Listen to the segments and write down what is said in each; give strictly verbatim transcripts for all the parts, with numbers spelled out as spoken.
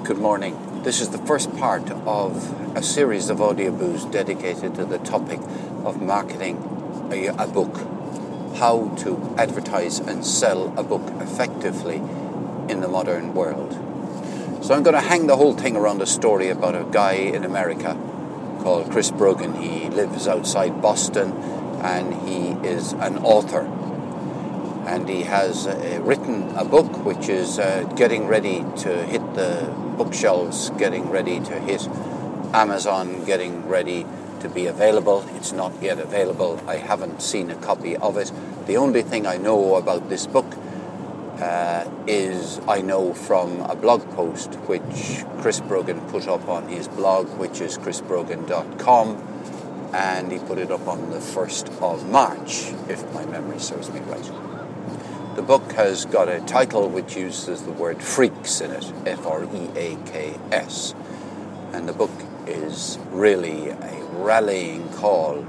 Good morning. This is the first part of a series of audiobooks dedicated to the topic of marketing a, a book, how to advertise and sell a book effectively in the modern world. So I'm going to hang the whole thing around a story about a guy in America called Chris Brogan. He lives outside Boston and he is an author. And he has uh, written a book which is uh, getting ready to hit the bookshelves, getting ready to hit Amazon, getting ready to be available. It's not yet available. I haven't seen a copy of it. The only thing I know about this book uh, is I know from a blog post which Chris Brogan put up on his blog, which is chris brogan dot com, and he put it up on the first of March, if my memory serves me right. The book has got a title which uses the word freaks in it, F R E A K S. And the book is really a rallying call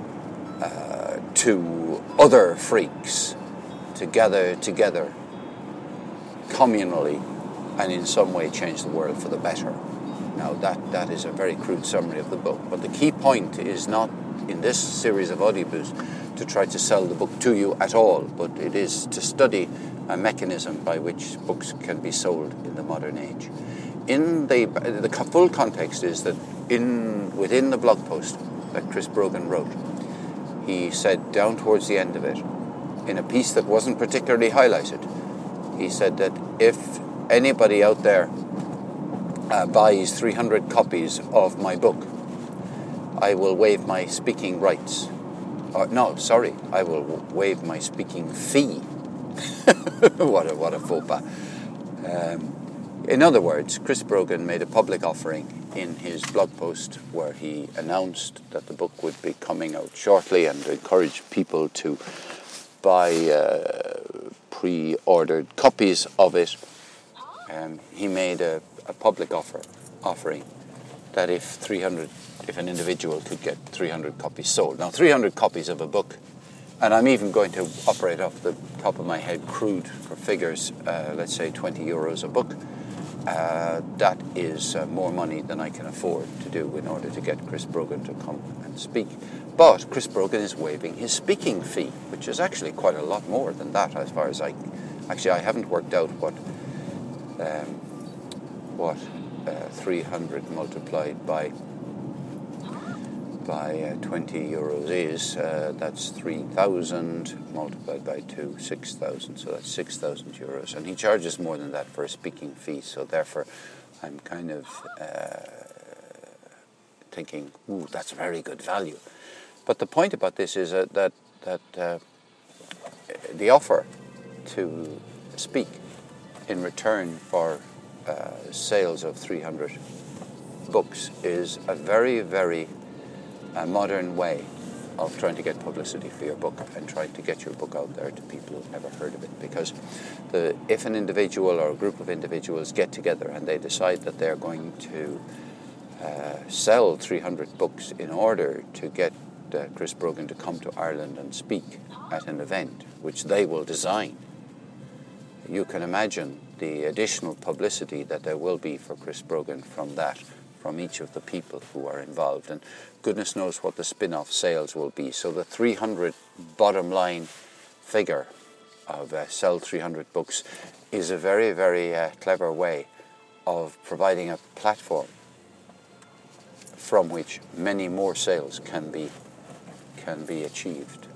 uh, to other freaks to gather together communally and in some way change the world for the better. Now that, that is a very crude summary of the book, but the key point is not in this series of audiobooks to try to sell the book to you at all, but it is to study a mechanism by which books can be sold in the modern age. In the the full context is that in within the blog post that Chris Brogan wrote, he said down towards the end of it, in a piece that wasn't particularly highlighted, he said that if anybody out there uh, buys three hundred copies of my book, I will waive my speaking rights. Or, no, sorry, I will waive my speaking fee. what a what a faux pas. Um, in other words, Chris Brogan made a public offering in his blog post where he announced that the book would be coming out shortly and encouraged people to buy uh, pre-ordered copies of it. Um, he made a, a public offer offering that if three hundred if an individual could get three hundred copies sold. Now, three hundred copies of a book, and I'm even going to operate off the top of my head crude for figures, uh, let's say twenty euros a book. Uh, that is uh, more money than I can afford to do in order to get Chris Brogan to come and speak. But Chris Brogan is waiving his speaking fee, which is actually quite a lot more than that as far as I... Actually, I haven't worked out what... Um, what uh, three hundred multiplied by by uh, twenty euros is. Uh, that's three thousand multiplied by two, six thousand, so that's six thousand euros. And he charges more than that for a speaking fee, so therefore I'm kind of uh, thinking, ooh, that's very good value. But the point about this is uh, that, that uh, the offer to speak in return for uh, sales of three hundred books is a very, very a modern way of trying to get publicity for your book and trying to get your book out there to people who've never heard of it. Because the, if an individual or a group of individuals get together and they decide that they're going to uh, sell three hundred books in order to get uh, Chris Brogan to come to Ireland and speak at an event, which they will design, you can imagine the additional publicity that there will be for Chris Brogan from that, from each of the people who are involved, and goodness knows what the spin-off sales will be. So the three hundred bottom line figure of uh, sell three hundred books is a very, very uh, clever way of providing a platform from which many more sales can be can be achieved.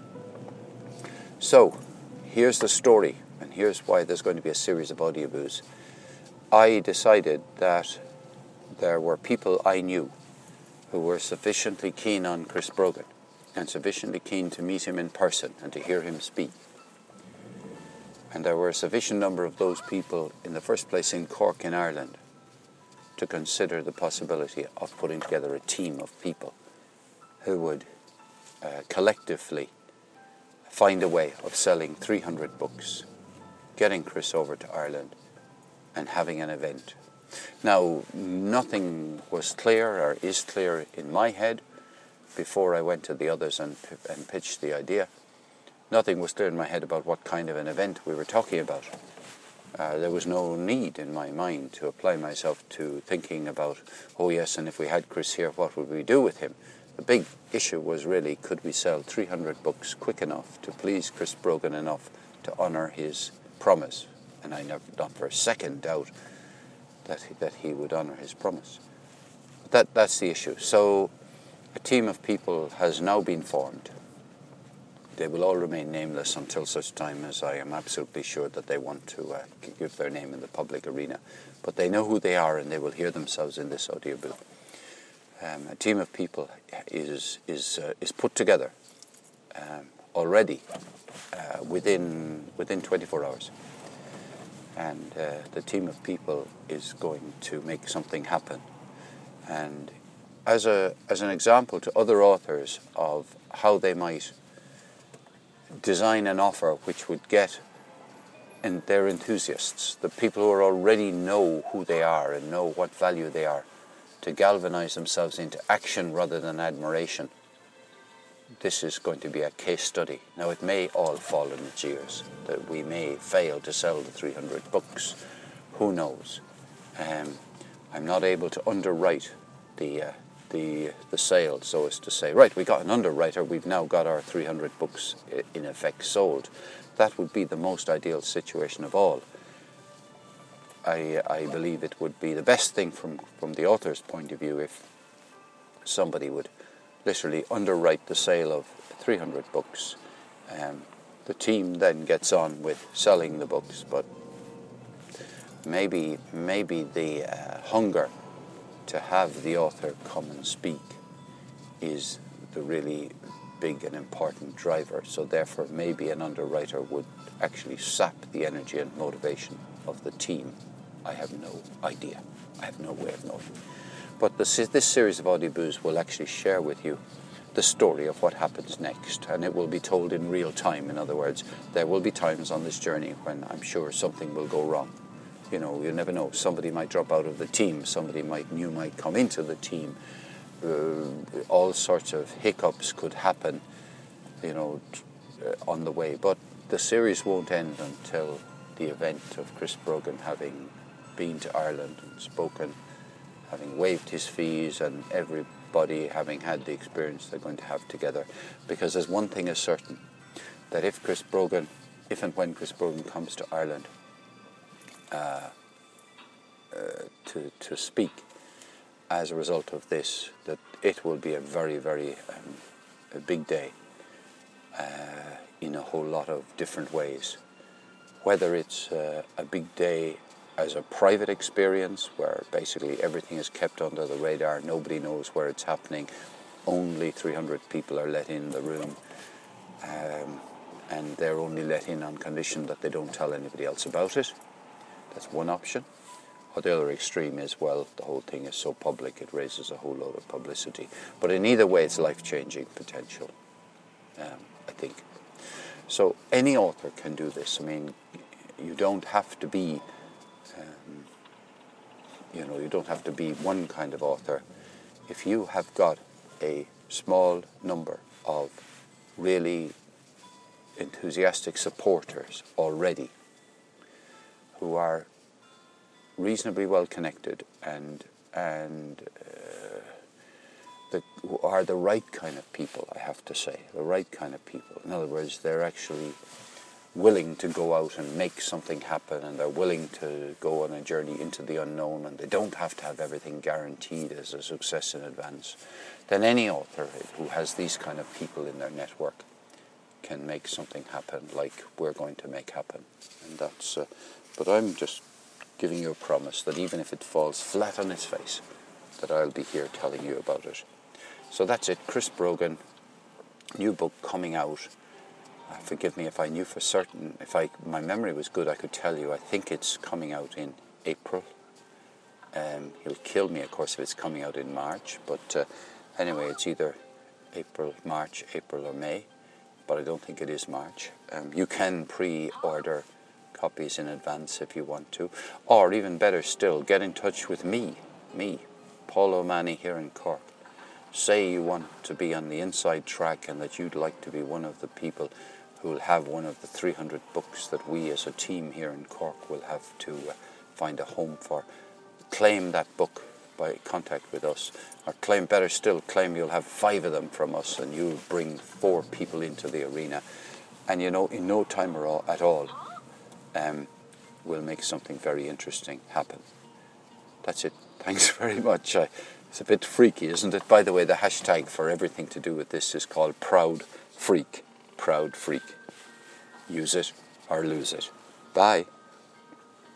So here's the story, and here's why there's going to be a series of audiobooks. I decided that there were people I knew who were sufficiently keen on Chris Brogan and sufficiently keen to meet him in person and to hear him speak. And there were a sufficient number of those people in the first place in Cork in Ireland to consider the possibility of putting together a team of people who would uh, collectively find a way of selling three hundred books, getting Chris over to Ireland and having an event. Now, nothing was clear or is clear in my head before I went to the others and, and pitched the idea. Nothing was clear in my head about what kind of an event we were talking about. Uh, there was no need in my mind to apply myself to thinking about, oh yes, and if we had Chris here, what would we do with him? The big issue was really, could we sell three hundred books quick enough to please Chris Brogan enough to honour his promise? And I never, not for a second, doubt that he, that he would honour his promise. But that, that's the issue. So a team of people has now been formed. They will all remain nameless until such time as I am absolutely sure that they want to uh, give their name in the public arena. But they know who they are, and they will hear themselves in this audio book. Um, a team of people is is uh, is put together um, already uh, within within twenty-four hours, and uh, the team of people is going to make something happen. And as a as an example to other authors of how they might design an offer which would get and their enthusiasts, the people who already know who they are and know what value they are, to galvanize themselves into action rather than admiration. This is going to be a case study. Now, it may all fall in its ears, that we may fail to sell the three hundred books. Who knows? Um, I'm not able to underwrite the uh, the the sale, so as to say, right, we got an underwriter, we've now got our three hundred books in effect sold. That would be the most ideal situation of all. I, I believe it would be the best thing from, from the author's point of view if somebody would literally underwrite the sale of three hundred books. Um, the team then gets on with selling the books, but maybe maybe the uh, hunger to have the author come and speak is the really big and important driver. So therefore maybe an underwriter would actually sap the energy and motivation of the team. I have no idea. I have no way of knowing. But this, this series of audiobooks will actually share with you the story of what happens next, and it will be told in real time. In other words, there will be times on this journey when I'm sure something will go wrong. You know, you never know. Somebody might drop out of the team. Somebody might new might come into the team. Uh, all sorts of hiccups could happen, you know, on the way. But the series won't end until the event of Chris Brogan having been to Ireland and spoken, having waived his fees, and everybody having had the experience they're going to have together. Because there's one thing is certain, that if Chris Brogan, if and when Chris Brogan comes to Ireland uh, uh, to to speak as a result of this, that it will be a very, very um, a big day uh, in a whole lot of different ways. Whether it's uh, a big day as a private experience where basically everything is kept under the radar, nobody knows where it's happening, only three hundred people are let in the room, um, and they're only let in on condition that they don't tell anybody else about it. That's one option. Or the other extreme is, well, the whole thing is so public, it raises a whole load of publicity. But in either way, it's life-changing potential, um, I think. So any author can do this. I mean, you don't have to be, um, you know, you don't have to be one kind of author. If you have got a small number of really enthusiastic supporters already who are reasonably well connected and and uh, the, who are the right kind of people, I have to say, the right kind of people. In other words, they're actually willing to go out and make something happen, and they're willing to go on a journey into the unknown, and they don't have to have everything guaranteed as a success in advance. Then any author who has these kind of people in their network can make something happen like we're going to make happen. And that's uh, but I'm just giving you a promise that even if it falls flat on its face, that I'll be here telling you about it. So that's it. Chris Brogan, new book coming out. Uh, forgive me if I knew for certain. If I my memory was good, I could tell you. I think it's coming out in April. Um, he'll kill me, of course, if it's coming out in March. But uh, anyway, it's either April, March, April or May. But I don't think it is March. Um, you can pre-order copies in advance if you want to, or even better still, get in touch with me, me, Paul O'Mahony here in Cork. Say you want to be on the inside track and that you'd like to be one of the people who will have one of the three hundred books that we as a team here in Cork will have to uh, find a home for, claim that book by contact with us, or claim, better still, claim you'll have five of them from us and you'll bring four people into the arena. And you know, in no time at all, um, we'll make something very interesting happen. That's it. Thanks very much. I, it's a bit freaky, isn't it? By the way, the hashtag for everything to do with this is called Proud Freak. Proud Freak. Use it or lose it. Bye.